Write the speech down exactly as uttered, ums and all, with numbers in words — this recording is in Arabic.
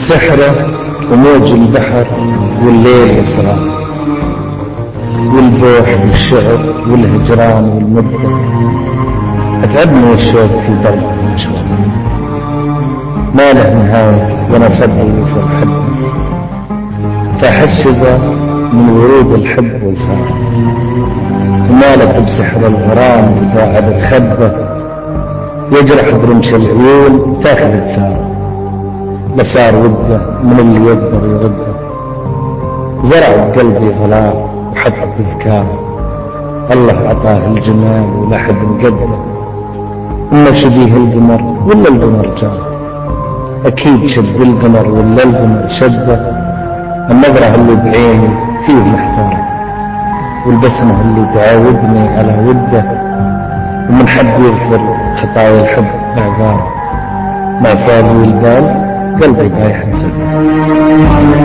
سحره وموج البحر والليل يسرى والبوح والشعر والهجران والمدة أتعبني الشوق في درب المشوار ما له نهاية وأنا صدري وصل حبه فأحشزه من ورود الحب والسهر ومالك بسحر الغرام إذا عبد خده يجرح برمش العيون تاخذ الثار لصار وده من اللي يقدر يرده زرع بقلبي غلاء وحط تذكار الله عطاه الجمال ولا حد مقدر إما شبيه القمر ولا القمر جار أكيد شد القمر ولا القمر شده النظرة اللي بعيني فيه محتار والبسمة اللي تعاودني على وده ومن حد يغفر خطايا الحب اعذار ما صار البال قلبي بايح نسد